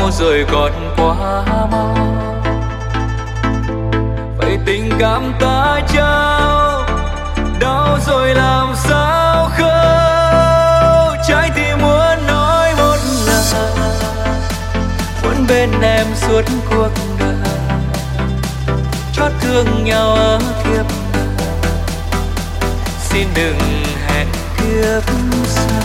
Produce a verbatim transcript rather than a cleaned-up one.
đau rồi còn quá mau. Vậy tình cảm ta trao đau rồi làm sao khâu. Trái tim muốn nói một lời, muốn bên em suốt cuộc đời, chót thương nhau ở kiếp này. Xin đừng hẹn kiếp sau.